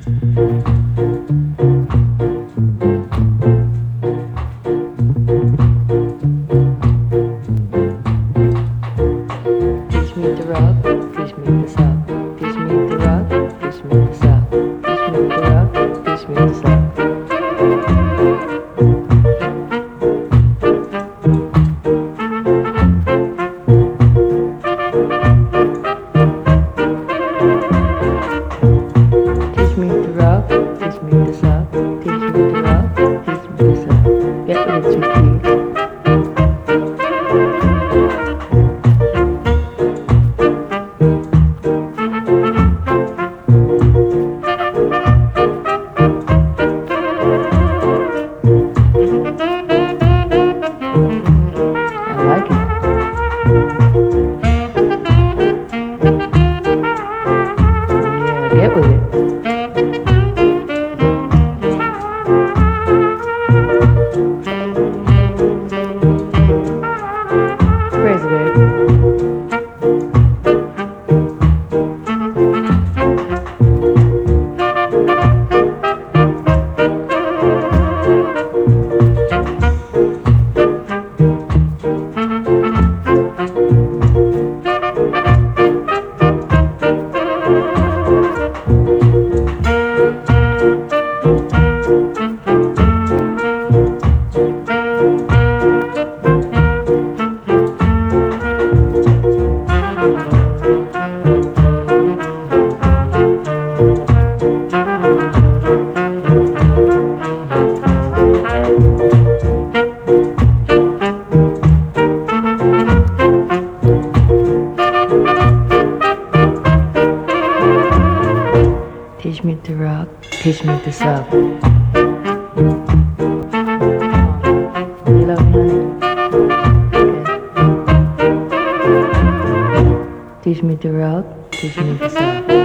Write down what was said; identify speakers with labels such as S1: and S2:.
S1: Teach me to rock, teach me to suck. Teach me to rock, teach me to suck. Teach me to rock, teach me to suck. Teach me to rock, teach me to suck. Teach me to rock, teach me to suck. Get with it, sweetie. I like it. Yeah, get with it. Crazy, babe. Teach me to rock, teach me to suck. You love me, honey? Okay. Teach me to rock, teach me to suck.